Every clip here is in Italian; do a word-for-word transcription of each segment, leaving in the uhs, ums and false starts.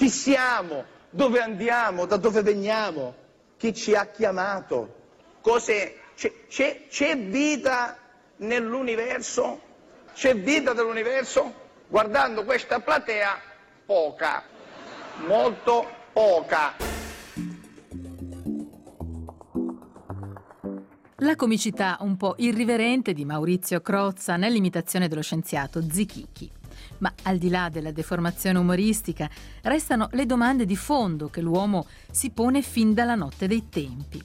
Chi siamo? Dove andiamo? Da dove veniamo? Chi ci ha chiamato? Cos'è? C'è, c'è, c'è vita nell'universo? C'è vita nell'universo? Guardando questa platea, poca, molto poca. La comicità un po' irriverente di Maurizio Crozza nell'imitazione dello scienziato Zichichi. Ma al di là della deformazione umoristica, restano le domande di fondo che l'uomo si pone fin dalla notte dei tempi.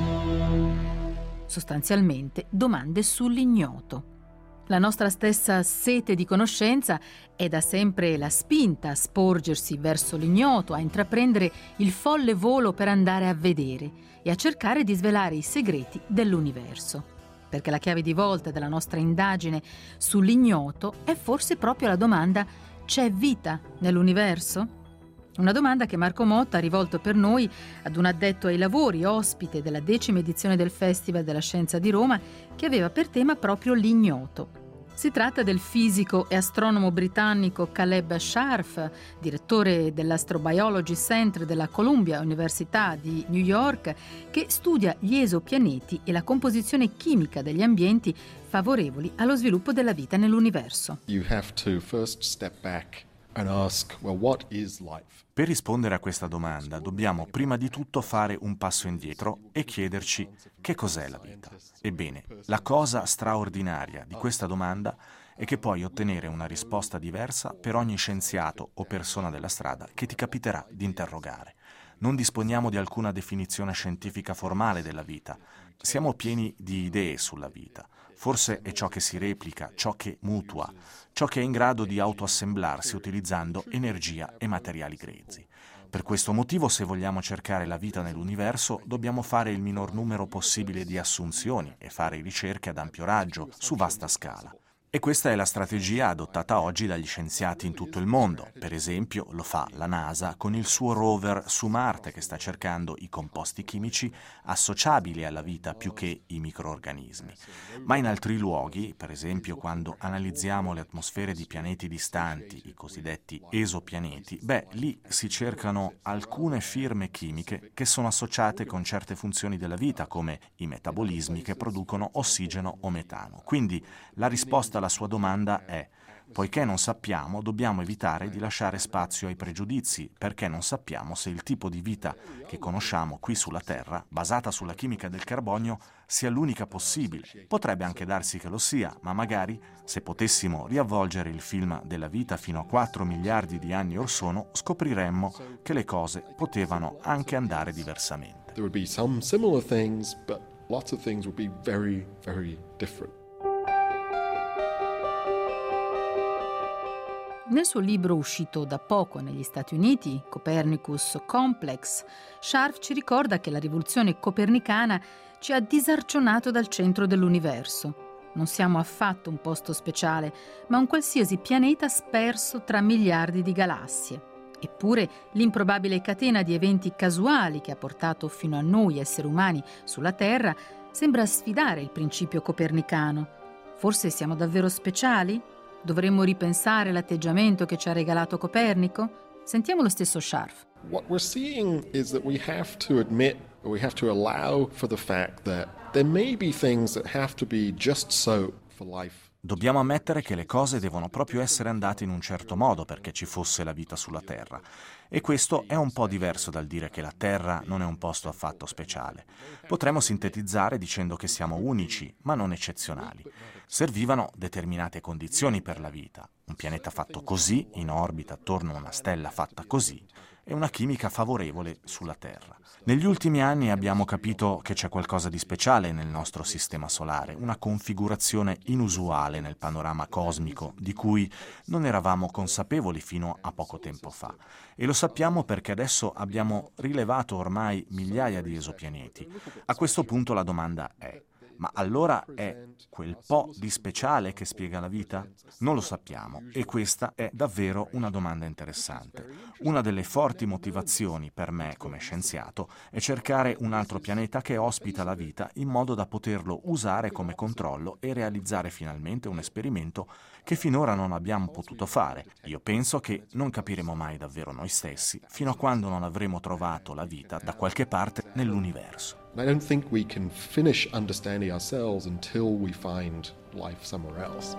Sostanzialmente domande sull'ignoto. La nostra stessa sete di conoscenza è da sempre la spinta a sporgersi verso l'ignoto, a intraprendere il folle volo per andare a vedere e a cercare di svelare i segreti dell'universo. Perché la chiave di volta della nostra indagine sull'ignoto è forse proprio la domanda: c'è vita nell'universo? Una domanda che Marco Motta ha rivolto per noi ad un addetto ai lavori, ospite della decima edizione del Festival della Scienza di Roma, che aveva per tema proprio l'ignoto. Si tratta del fisico e astronomo britannico Caleb Scharf, direttore dell'Astrobiology Center della Columbia Università di New York, che studia gli esopianeti e la composizione chimica degli ambienti favorevoli allo sviluppo della vita nell'universo. You have to first step back and ask, well, what is life? Per rispondere a questa domanda dobbiamo prima di tutto fare un passo indietro e chiederci che cos'è la vita. Ebbene, la cosa straordinaria di questa domanda è che puoi ottenere una risposta diversa per ogni scienziato o persona della strada che ti capiterà di interrogare. Non disponiamo di alcuna definizione scientifica formale della vita. Siamo pieni di idee sulla vita. Forse è ciò che si replica, ciò che mutua, ciò che è in grado di autoassemblarsi utilizzando energia e materiali grezzi. Per questo motivo, se vogliamo cercare la vita nell'universo, dobbiamo fare il minor numero possibile di assunzioni e fare ricerche ad ampio raggio, su vasta scala. E questa è la strategia adottata oggi dagli scienziati in tutto il mondo. Per esempio, lo fa la NASA con il suo rover su Marte, che sta cercando i composti chimici associabili alla vita più che i microorganismi. Ma in altri luoghi, per esempio quando analizziamo le atmosfere di pianeti distanti, i cosiddetti esopianeti, beh, lì si cercano alcune firme chimiche che sono associate con certe funzioni della vita, come i metabolismi che producono ossigeno o metano. Quindi la risposta alla sua domanda è: poiché non sappiamo, dobbiamo evitare di lasciare spazio ai pregiudizi, perché non sappiamo se il tipo di vita che conosciamo qui sulla Terra, basata sulla chimica del carbonio, sia l'unica possibile. Potrebbe anche darsi che lo sia, ma magari, se potessimo riavvolgere il film della vita fino a quattro miliardi di anni or sono, scopriremmo che le cose potevano anche andare diversamente. There would be some similar things, but lots of things would be very, very different. Nel suo libro uscito da poco negli Stati Uniti, Copernicus Complex, Scharf ci ricorda che la rivoluzione copernicana ci ha disarcionato dal centro dell'universo. Non siamo affatto un posto speciale, ma un qualsiasi pianeta sperso tra miliardi di galassie. Eppure l'improbabile catena di eventi casuali che ha portato fino a noi esseri umani sulla Terra sembra sfidare il principio copernicano. Forse siamo davvero speciali? Dovremmo ripensare l'atteggiamento che ci ha regalato Copernico? Sentiamo lo stesso Scharf. What we're seeing is that we have to admit, or we have to allow for the fact that there may be things that have to be just so for life. Dobbiamo ammettere che le cose devono proprio essere andate in un certo modo perché ci fosse la vita sulla Terra. E questo è un po' diverso dal dire che la Terra non è un posto affatto speciale. Potremmo sintetizzare dicendo che siamo unici, ma non eccezionali. Servivano determinate condizioni per la vita. Un pianeta fatto così, in orbita attorno a una stella fatta così, e una chimica favorevole sulla Terra. Negli ultimi anni abbiamo capito che c'è qualcosa di speciale nel nostro sistema solare, una configurazione inusuale nel panorama cosmico di cui non eravamo consapevoli fino a poco tempo fa. E lo sappiamo perché adesso abbiamo rilevato ormai migliaia di esopianeti. A questo punto la domanda è: Ma allora è quel po' di speciale che spiega la vita? Non lo sappiamo, e questa è davvero una domanda interessante. Una delle forti motivazioni per me come scienziato è cercare un altro pianeta che ospita la vita in modo da poterlo usare come controllo e realizzare finalmente un esperimento che finora non abbiamo potuto fare. Io penso che non capiremo mai davvero noi stessi fino a quando non avremo trovato la vita da qualche parte nell'universo. I don't think we can finish understanding ourselves until we find life somewhere else.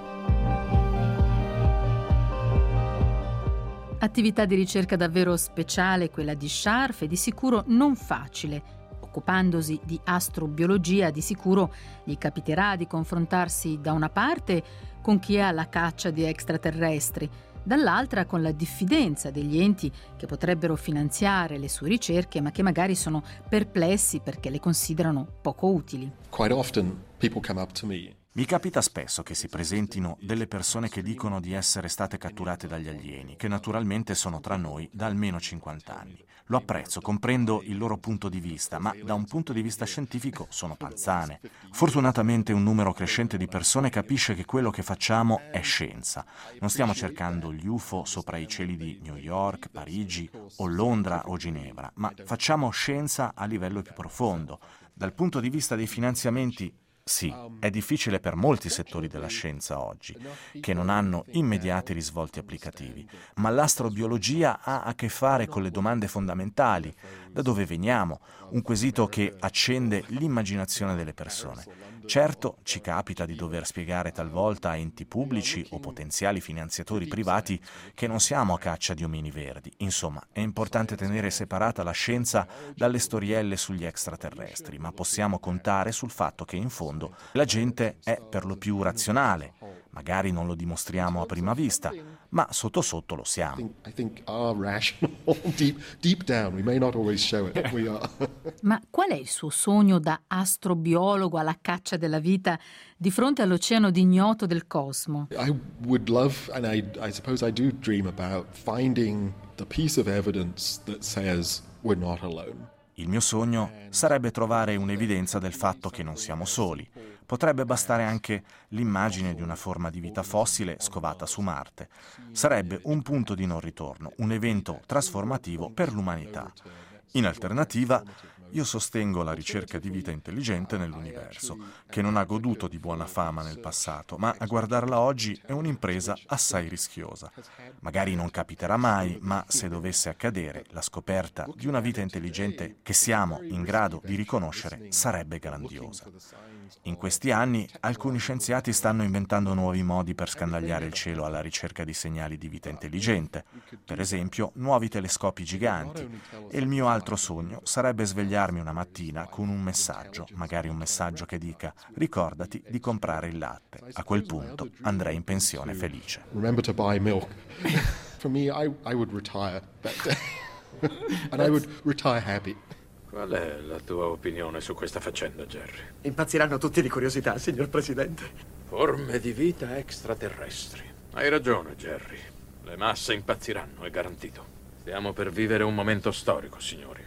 Attività di ricerca davvero speciale quella di Scharf e di sicuro non facile. Occupandosi di astrobiologia, di sicuro gli capiterà di confrontarsi da una parte con chi è alla caccia di extraterrestri, dall'altra con la diffidenza degli enti che potrebbero finanziare le sue ricerche ma che magari sono perplessi perché le considerano poco utili. Quite often people come up to me. Mi capita spesso che si presentino delle persone che dicono di essere state catturate dagli alieni, che naturalmente sono tra noi da almeno cinquanta anni. Lo apprezzo, comprendo il loro punto di vista, ma da un punto di vista scientifico sono panzane. Fortunatamente un numero crescente di persone capisce che quello che facciamo è scienza. Non stiamo cercando gli U F O sopra i cieli di New York, Parigi o Londra o Ginevra, ma facciamo scienza a livello più profondo. Dal punto di vista dei finanziamenti, sì, è difficile per molti settori della scienza oggi, che non hanno immediati risvolti applicativi, ma l'astrobiologia ha a che fare con le domande fondamentali. Da dove veniamo? Un quesito che accende l'immaginazione delle persone. Certo, ci capita di dover spiegare talvolta a enti pubblici o potenziali finanziatori privati che non siamo a caccia di omini verdi. Insomma, è importante tenere separata la scienza dalle storielle sugli extraterrestri, ma possiamo contare sul fatto che in fondo la gente è per lo più razionale. Magari non lo dimostriamo a prima vista, ma sotto sotto lo siamo. I think are rational deep deep down. We may not always show it, but we are. Ma qual è il suo sogno da astrobiologo alla caccia della vita di fronte all'oceano di ignoto del cosmo? I would love, and I, I suppose I do dream about finding the piece of evidence that says we're not alone. Il mio sogno sarebbe trovare un'evidenza del fatto che non siamo soli. Potrebbe bastare anche l'immagine di una forma di vita fossile scovata su Marte. Sarebbe un punto di non ritorno, un evento trasformativo per l'umanità. In alternativa, io sostengo la ricerca di vita intelligente nell'universo, che non ha goduto di buona fama nel passato, ma a guardarla oggi è un'impresa assai rischiosa. Magari non capiterà mai, ma se dovesse accadere, la scoperta di una vita intelligente che siamo in grado di riconoscere sarebbe grandiosa. In questi anni alcuni scienziati stanno inventando nuovi modi per scandagliare il cielo alla ricerca di segnali di vita intelligente, per esempio nuovi telescopi giganti, e il mio altro sogno sarebbe svegliarmi una mattina con un messaggio, magari un messaggio che dica «Ricordati di comprare il latte». A quel punto andrei in pensione felice. Remember to buy milk. For me, I, I would retire that day. And I would retire happy. Qual è la tua opinione su questa faccenda, Jerry? Impazziranno tutti di curiosità, signor Presidente. Forme di vita extraterrestri. Hai ragione, Jerry. Le masse impazziranno, è garantito. Stiamo per vivere un momento storico, signori.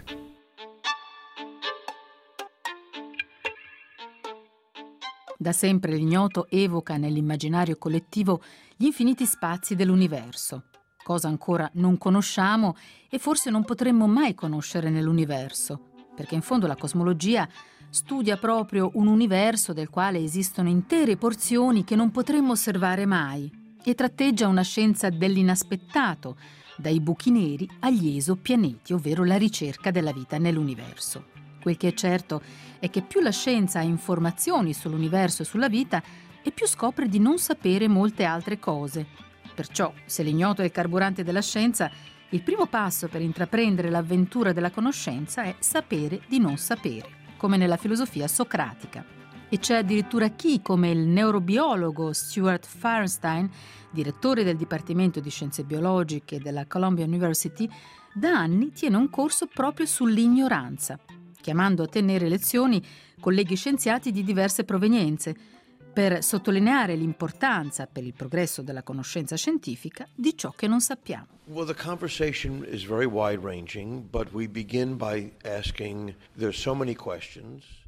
Da sempre l'ignoto evoca nell'immaginario collettivo gli infiniti spazi dell'universo, cosa ancora non conosciamo e forse non potremmo mai conoscere nell'universo, perché in fondo la cosmologia studia proprio un universo del quale esistono intere porzioni che non potremmo osservare mai e tratteggia una scienza dell'inaspettato, dai buchi neri agli esopianeti, ovvero la ricerca della vita nell'universo. Quel che è certo è che più la scienza ha informazioni sull'universo e sulla vita, e più scopre di non sapere molte altre cose. Perciò, se l'ignoto è il carburante della scienza, il primo passo per intraprendere l'avventura della conoscenza è sapere di non sapere, come nella filosofia socratica. E c'è addirittura chi, come il neurobiologo Stuart Feinstein, direttore del Dipartimento di Scienze Biologiche della Columbia University, da anni tiene un corso proprio sull'ignoranza, chiamando a tenere lezioni colleghi scienziati di diverse provenienze, per sottolineare l'importanza per il progresso della conoscenza scientifica di ciò che non sappiamo. Well, the conversation is very wide-ranging, but we begin by asking, there's so many questions.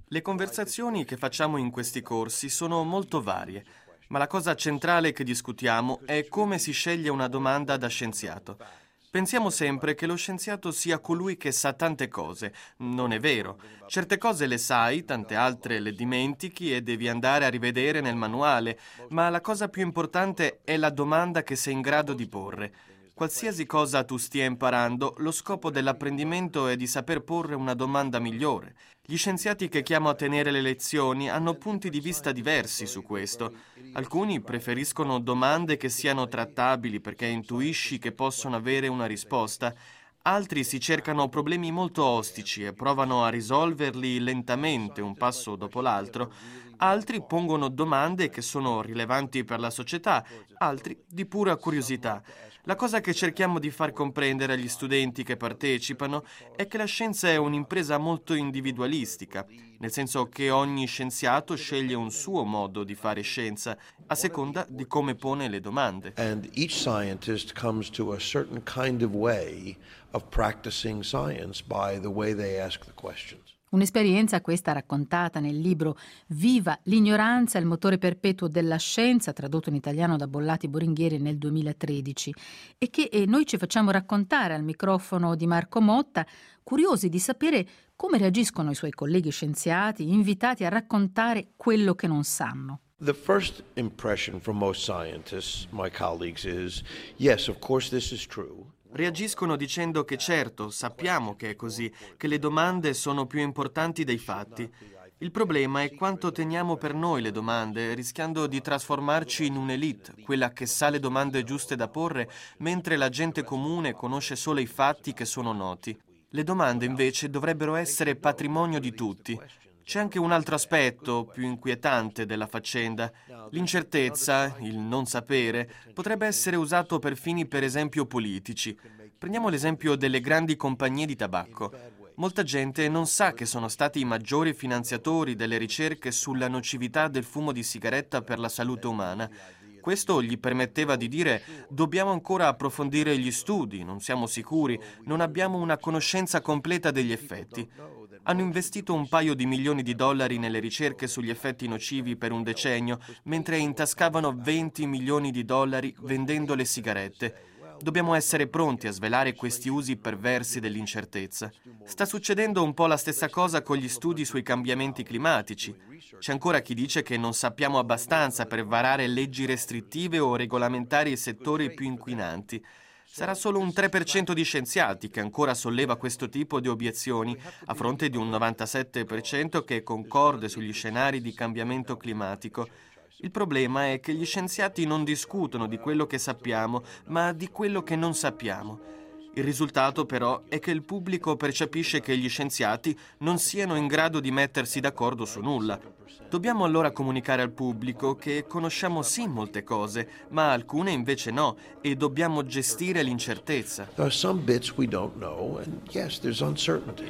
Le conversazioni che facciamo in questi corsi sono molto varie, ma la cosa centrale che discutiamo è come si sceglie una domanda da scienziato. Pensiamo sempre che lo scienziato sia colui che sa tante cose. Non è vero. Certe cose le sai, tante altre le dimentichi e devi andare a rivedere nel manuale, ma la cosa più importante è la domanda che sei in grado di porre. Qualsiasi cosa tu stia imparando, lo scopo dell'apprendimento è di saper porre una domanda migliore. Gli scienziati che chiamo a tenere le lezioni hanno punti di vista diversi su questo. Alcuni preferiscono domande che siano trattabili perché intuisci che possono avere una risposta. Altri si cercano problemi molto ostici e provano a risolverli lentamente, un passo dopo l'altro. Altri pongono domande che sono rilevanti per la società, altri di pura curiosità. La cosa che cerchiamo di far comprendere agli studenti che partecipano è che la scienza è un'impresa molto individualistica, nel senso che ogni scienziato sceglie un suo modo di fare scienza, a seconda di come pone le domande. And each scientist comes to a certain kind of way of practicing science by the way they ask the questions. Un'esperienza questa raccontata nel libro Viva l'ignoranza, il motore perpetuo della scienza, tradotto in italiano da Bollati Boringhieri nel duemilatredici, e che eh, noi ci facciamo raccontare al microfono di Marco Motta, curiosi di sapere come reagiscono i suoi colleghi scienziati, invitati a raccontare quello che non sanno. The first impression from most scientists, my colleagues, is yes, of course this is true. Reagiscono dicendo che certo, sappiamo che è così, che le domande sono più importanti dei fatti. Il problema è quanto teniamo per noi le domande, rischiando di trasformarci in un'elite, quella che sa le domande giuste da porre, mentre la gente comune conosce solo i fatti che sono noti. Le domande invece dovrebbero essere patrimonio di tutti. C'è anche un altro aspetto più inquietante della faccenda. L'incertezza, il non sapere, potrebbe essere usato per fini per esempio politici. Prendiamo l'esempio delle grandi compagnie di tabacco. Molta gente non sa che sono stati i maggiori finanziatori delle ricerche sulla nocività del fumo di sigaretta per la salute umana. Questo gli permetteva di dire: dobbiamo ancora approfondire gli studi, non siamo sicuri, non abbiamo una conoscenza completa degli effetti. Hanno investito un paio di milioni di dollari nelle ricerche sugli effetti nocivi per un decennio, mentre intascavano venti milioni di dollari vendendo le sigarette. Dobbiamo essere pronti a svelare questi usi perversi dell'incertezza. Sta succedendo un po' la stessa cosa con gli studi sui cambiamenti climatici. C'è ancora chi dice che non sappiamo abbastanza per varare leggi restrittive o regolamentare i settori più inquinanti. Sarà solo un tre per cento di scienziati che ancora solleva questo tipo di obiezioni, a fronte di un novantasette per cento che concorde sugli scenari di cambiamento climatico. Il problema è che gli scienziati non discutono di quello che sappiamo, ma di quello che non sappiamo. Il risultato, però, è che il pubblico percepisce che gli scienziati non siano in grado di mettersi d'accordo su nulla. Dobbiamo allora comunicare al pubblico che conosciamo sì molte cose, ma alcune invece no, e dobbiamo gestire l'incertezza. There are some bits we don't know, and yes, there's uncertainty.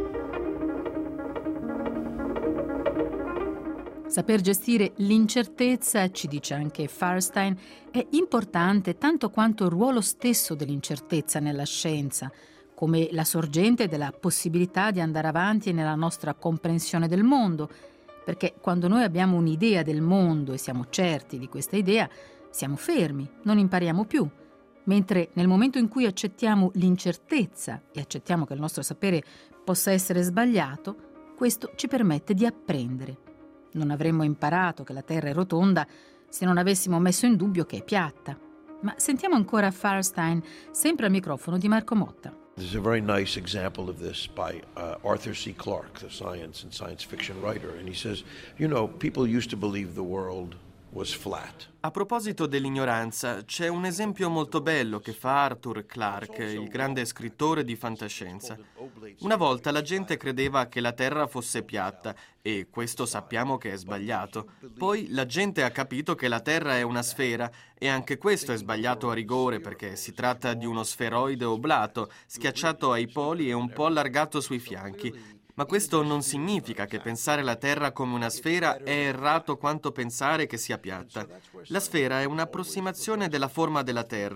Saper gestire l'incertezza, ci dice anche Firestein, è importante tanto quanto il ruolo stesso dell'incertezza nella scienza, come la sorgente della possibilità di andare avanti nella nostra comprensione del mondo, perché quando noi abbiamo un'idea del mondo e siamo certi di questa idea, siamo fermi, non impariamo più, mentre nel momento in cui accettiamo l'incertezza e accettiamo che il nostro sapere possa essere sbagliato, questo ci permette di apprendere. Non avremmo imparato che la Terra è rotonda se non avessimo messo in dubbio che è piatta. Ma sentiamo ancora Firestein, sempre al microfono di Marco Motta. There's a very nice example of this by uh, Arthur C. Clarke, the science and science fiction writer, and he says, you know, people used to believe the world was flat. A proposito dell'ignoranza, c'è un esempio molto bello che fa Arthur Clarke, il grande scrittore di fantascienza. Una volta la gente credeva che la Terra fosse piatta e questo sappiamo che è sbagliato. Poi la gente ha capito che la Terra è una sfera e anche questo è sbagliato a rigore perché si tratta di uno sferoide oblato, schiacciato ai poli e un po' allargato sui fianchi. Ma questo non significa che pensare la Terra come una sfera è errato quanto pensare che sia piatta. La sfera è un'approssimazione della forma della Terra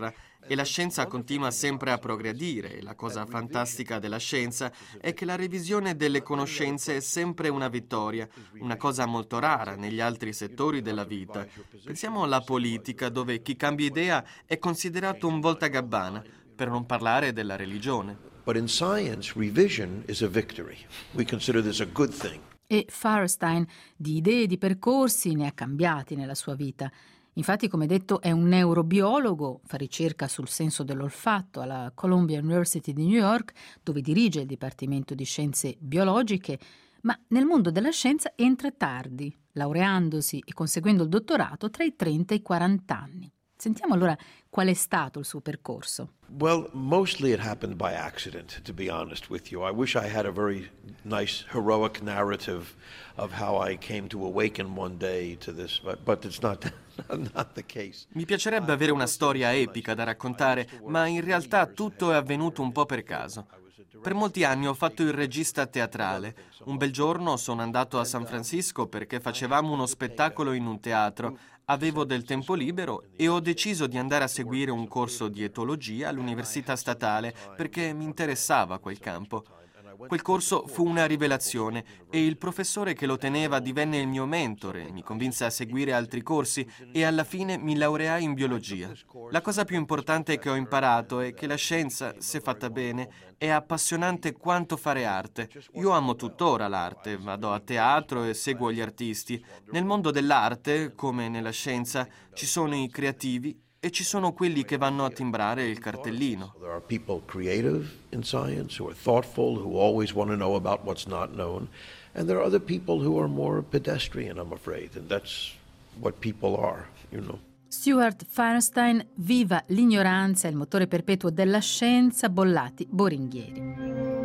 E la scienza continua sempre a progredire e la cosa fantastica della scienza è che la revisione delle conoscenze è sempre una vittoria, una cosa molto rara negli altri settori della vita. Pensiamo alla politica, dove chi cambia idea è considerato un voltagabbana, per non parlare della religione. But in science, revision is a victory. We consider this a good thing. E Firestein di idee e di percorsi ne ha cambiati nella sua vita. Infatti, come detto, è un neurobiologo, fa ricerca sul senso dell'olfatto alla Columbia University di New York, dove dirige il Dipartimento di Scienze Biologiche, ma nel mondo della scienza entra tardi, laureandosi e conseguendo il dottorato tra i trenta e i quaranta anni. Sentiamo allora qual è stato il suo percorso. Well, mostly it happened by accident, to be honest with you. I wish I had a very nice, heroic narrative of how I came to awaken one day to this, but, but it's not, not the case. Mi piacerebbe avere una storia epica da raccontare, ma in realtà tutto è avvenuto un po' per caso. Per molti anni ho fatto il regista teatrale. Un bel giorno sono andato a San Francisco perché facevamo uno spettacolo in un teatro. Avevo del tempo libero e ho deciso di andare a seguire un corso di etologia all'Università Statale perché mi interessava quel campo. Quel corso fu una rivelazione e il professore che lo teneva divenne il mio mentore, mi convinse a seguire altri corsi e alla fine mi laureai in biologia. La cosa più importante che ho imparato è che la scienza, se fatta bene, è appassionante quanto fare arte. Io amo tuttora l'arte, vado a teatro e seguo gli artisti. Nel mondo dell'arte, come nella scienza, ci sono i creativi e ci sono quelli che vanno a timbrare il cartellino. There are people creative in science who are thoughtful, who always want to know about what's not known, and there are other people who are more pedestrian, I'm afraid, and that's what people are, you know. Stuart Firestein, viva l'ignoranza, il motore perpetuo della scienza, Bollati Boringhieri.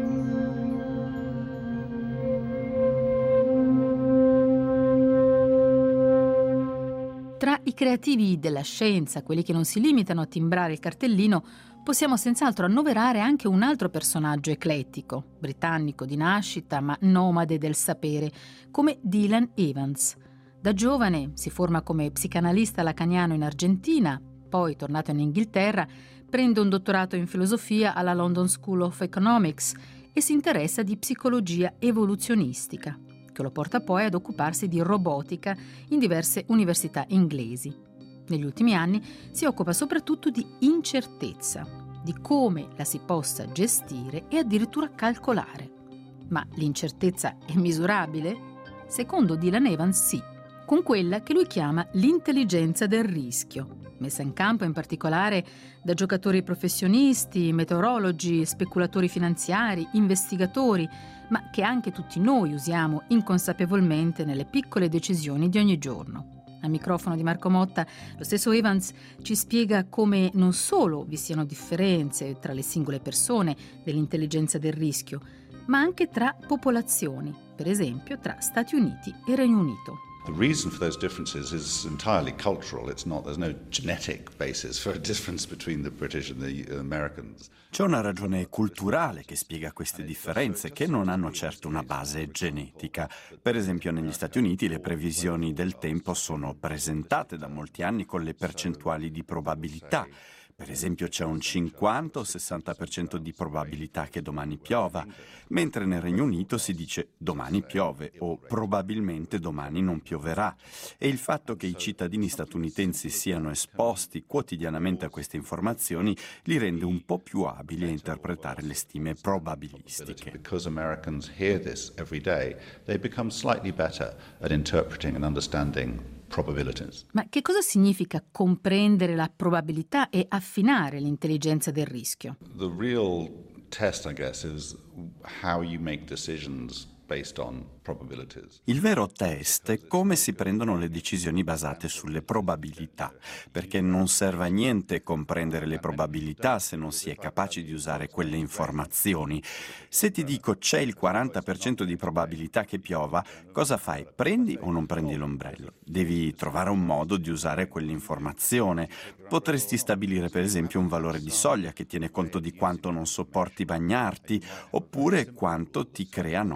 Tra i creativi della scienza, quelli che non si limitano a timbrare il cartellino, possiamo senz'altro annoverare anche un altro personaggio eclettico, britannico di nascita ma nomade del sapere, come Dylan Evans. Da giovane si forma come psicanalista lacaniano in Argentina, poi, tornato in Inghilterra, prende un dottorato in filosofia alla London School of Economics e si interessa di psicologia evoluzionistica, che lo porta poi ad occuparsi di robotica in diverse università inglesi. Negli ultimi anni si occupa soprattutto di incertezza, di come la si possa gestire e addirittura calcolare. Ma l'incertezza è misurabile? Secondo Dylan Evans sì, con quella che lui chiama l'intelligenza del rischio, messa in campo in particolare da giocatori professionisti, meteorologi, speculatori finanziari, investigatori, ma che anche tutti noi usiamo inconsapevolmente nelle piccole decisioni di ogni giorno. Al microfono di Marco Motta, lo stesso Evans ci spiega come non solo vi siano differenze tra le singole persone dell'intelligenza del rischio, ma anche tra popolazioni, per esempio tra Stati Uniti e Regno Unito. The reason for those differences is entirely cultural. It's not, there's no genetic basis for a difference between the British and the Americans. C'è una ragione culturale che spiega queste differenze, che non hanno certo una base genetica. Per esempio, negli Stati Uniti le previsioni del tempo sono presentate da molti anni con le percentuali di probabilità. Per esempio c'è un cinquanta o sessanta per cento di probabilità che domani piova, mentre nel Regno Unito si dice domani piove o probabilmente domani non pioverà. E il fatto che i cittadini statunitensi siano esposti quotidianamente a queste informazioni li rende un po' più abili a interpretare le stime probabilistiche. Because Americans hear this every day, they become slightly better at interpreting and understanding probabilities. Ma che cosa significa comprendere la probabilità e affinare l'intelligenza del rischio? The real test, I guess, is how you make decisions based on probabilities. Il vero test è come si prendono le decisioni basate sulle probabilità, perché non serve a niente comprendere le probabilità se non si è capaci di usare quelle informazioni. Se ti dico c'è il quaranta per cento di probabilità che piova, cosa fai? Prendi o non prendi l'ombrello? Devi trovare un modo di usare quell'informazione. Potresti stabilire per esempio un valore di soglia che tiene conto di quanto non sopporti bagnarti, oppure quanto ti crea noia portare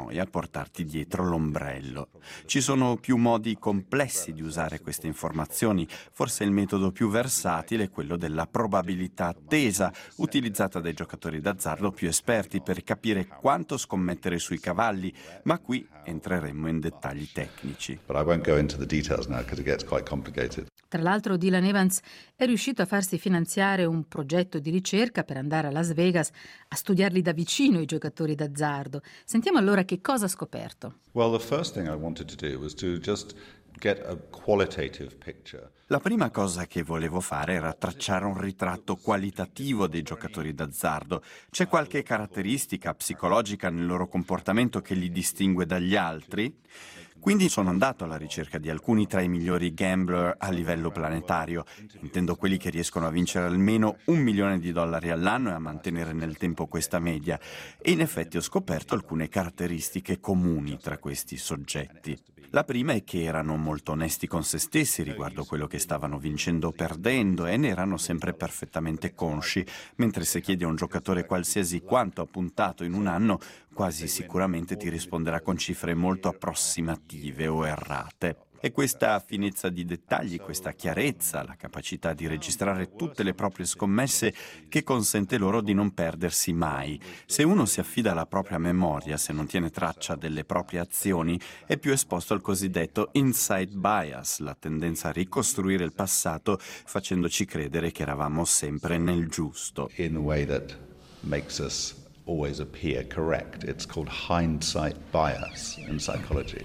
portarti dietro l'ombrello. Ci sono più modi complessi di usare queste informazioni. Forse il metodo più versatile è quello della probabilità attesa, utilizzata dai giocatori d'azzardo più esperti per capire quanto scommettere sui cavalli, ma qui entreremmo in dettagli tecnici. But I won't go into the details now because it gets quite complicated. Tra l'altro Dylan Evans è riuscito a farsi finanziare un progetto di ricerca per andare a Las Vegas a studiarli da vicino i giocatori d'azzardo. Sentiamo allora che cosa ha scoperto. Well, the first thing I wanted to do was to just get a qualitative picture. La prima cosa che volevo fare era tracciare un ritratto qualitativo dei giocatori d'azzardo. C'è qualche caratteristica psicologica nel loro comportamento che li distingue dagli altri? Quindi sono andato alla ricerca di alcuni tra i migliori gambler a livello planetario, intendo quelli che riescono a vincere almeno un milione di dollari all'anno e a mantenere nel tempo questa media, e in effetti ho scoperto alcune caratteristiche comuni tra questi soggetti. La prima è che erano molto onesti con se stessi riguardo quello che stavano vincendo o perdendo e ne erano sempre perfettamente consci, mentre se chiedi a un giocatore qualsiasi quanto ha puntato in un anno, quasi sicuramente ti risponderà con cifre molto approssimative o errate. E questa finezza di dettagli, questa chiarezza, la capacità di registrare tutte le proprie scommesse che consente loro di non perdersi mai. Se uno si affida alla propria memoria, se non tiene traccia delle proprie azioni, è più esposto al cosiddetto insight bias, la tendenza a ricostruire il passato facendoci credere che eravamo sempre nel giusto. In a way that makes us always appear correct. It's called hindsight bias in psychology.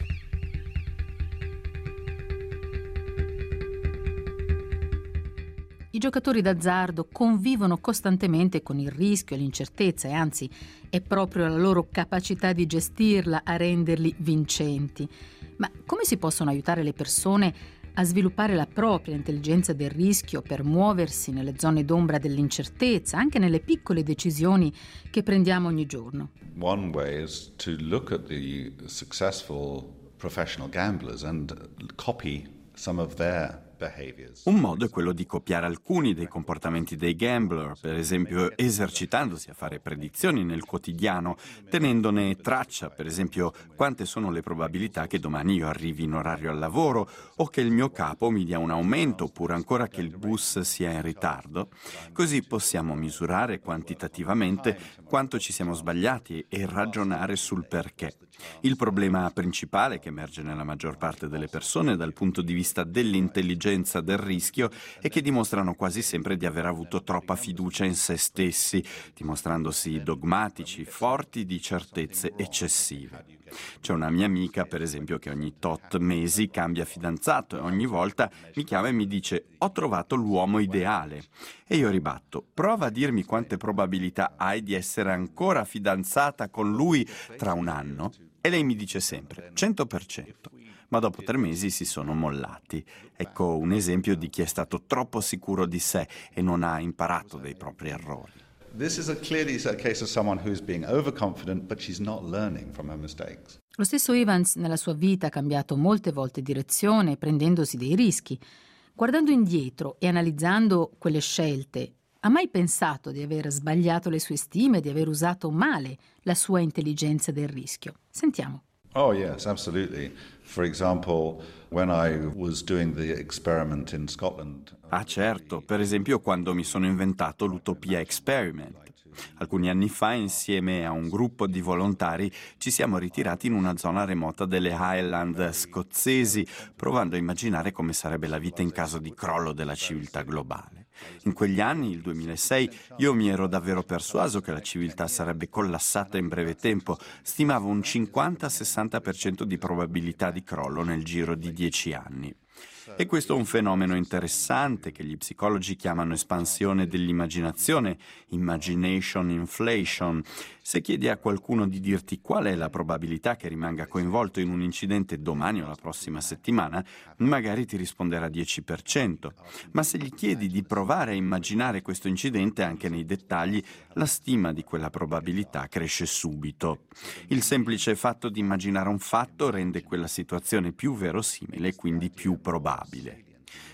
I giocatori d'azzardo convivono costantemente con il rischio e l'incertezza e anzi è proprio la loro capacità di gestirla a renderli vincenti. Ma come si possono aiutare le persone a sviluppare la propria intelligenza del rischio per muoversi nelle zone d'ombra dell'incertezza, anche nelle piccole decisioni che prendiamo ogni giorno? One way is to look at the successful professional gamblers and copy some of their behaviors. Un modo è quello di copiare alcuni dei comportamenti dei gambler, per esempio esercitandosi a fare predizioni nel quotidiano, tenendone traccia, per esempio quante sono le probabilità che domani io arrivi in orario al lavoro o che il mio capo mi dia un aumento oppure ancora che il bus sia in ritardo. Così possiamo misurare quantitativamente quanto ci siamo sbagliati e ragionare sul perché. Il problema principale che emerge nella maggior parte delle persone dal punto di vista dell'intelligenza del rischio è che dimostrano quasi sempre di aver avuto troppa fiducia in se stessi, dimostrandosi dogmatici, forti di certezze eccessive. C'è una mia amica, per esempio, che ogni tot mesi cambia fidanzato e ogni volta mi chiama e mi dice «Ho trovato l'uomo ideale». E io ribatto «Prova a dirmi quante probabilità hai di essere ancora fidanzata con lui tra un anno?» E lei mi dice sempre cento per cento. Ma dopo tre mesi si sono mollati. Ecco un esempio di chi è stato troppo sicuro di sé e non ha imparato dai propri errori. This is a clearly a case of someone who is being overconfident, but she's not learning from her mistakes. Lo stesso Evans nella sua vita ha cambiato molte volte direzione, prendendosi dei rischi. Guardando indietro e analizzando quelle scelte, ha mai pensato di aver sbagliato le sue stime, di aver usato male la sua intelligenza del rischio? Sentiamo. Oh yes, absolutely. For example, when I was doing the experiment in Scotland. Ah certo, per esempio quando mi sono inventato l'Utopia Experiment. Alcuni anni fa, insieme a un gruppo di volontari, ci siamo ritirati in una zona remota delle Highland scozzesi, provando a immaginare come sarebbe la vita in caso di crollo della civiltà globale. In quegli anni, il duemilasei, io mi ero davvero persuaso che la civiltà sarebbe collassata in breve tempo. Stimavo un cinquanta sessanta per cento di probabilità di crollo nel giro di dieci anni. E questo è un fenomeno interessante che gli psicologi chiamano espansione dell'immaginazione, imagination inflation. Se chiedi a qualcuno di dirti qual è la probabilità che rimanga coinvolto in un incidente domani o la prossima settimana, magari ti risponderà dieci per cento. Ma se gli chiedi di provare a immaginare questo incidente anche nei dettagli, la stima di quella probabilità cresce subito. Il semplice fatto di immaginare un fatto rende quella situazione più verosimile e quindi più probabile.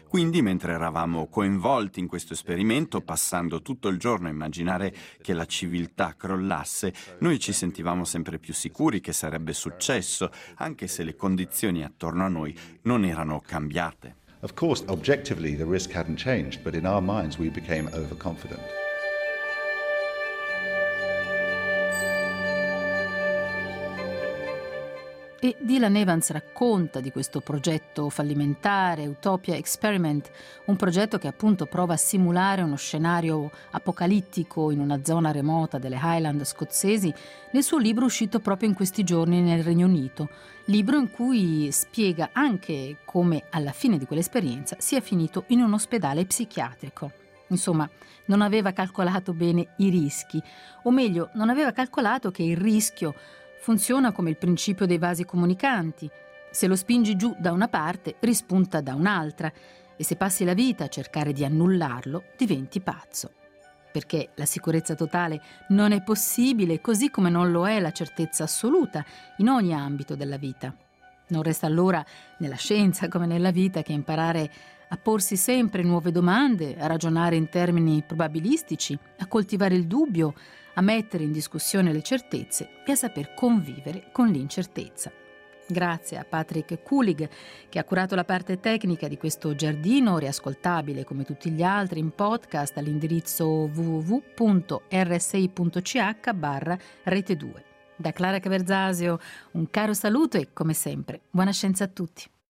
Quindi, mentre eravamo coinvolti in questo esperimento, passando tutto il giorno a immaginare che la civiltà crollasse, noi ci sentivamo sempre più sicuri che sarebbe successo, anche se le condizioni attorno a noi non erano cambiate. Of course, objectively, the risk hadn't changed, but in our minds we became overconfident. E Dylan Evans racconta di questo progetto fallimentare, Utopia Experiment, un progetto che appunto prova a simulare uno scenario apocalittico in una zona remota delle Highland scozzesi, nel suo libro uscito proprio in questi giorni nel Regno Unito, libro in cui spiega anche come alla fine di quell'esperienza sia finito in un ospedale psichiatrico. Insomma, non aveva calcolato bene i rischi, o meglio, non aveva calcolato che il rischio funziona come il principio dei vasi comunicanti. Se lo spingi giù da una parte, rispunta da un'altra, e se passi la vita a cercare di annullarlo, diventi pazzo. Perché la sicurezza totale non è possibile, così come non lo è la certezza assoluta in ogni ambito della vita. Non resta allora nella scienza come nella vita che imparare a porsi sempre nuove domande, a ragionare in termini probabilistici, a coltivare il dubbio, a mettere in discussione le certezze e a saper convivere con l'incertezza. Grazie a Patrick Kulig, che ha curato la parte tecnica di questo giardino, riascoltabile come tutti gli altri in podcast all'indirizzo w w w punto r s i punto c h barra rete due. Da Clara Caverzasio un caro saluto e, come sempre, buona scienza a tutti.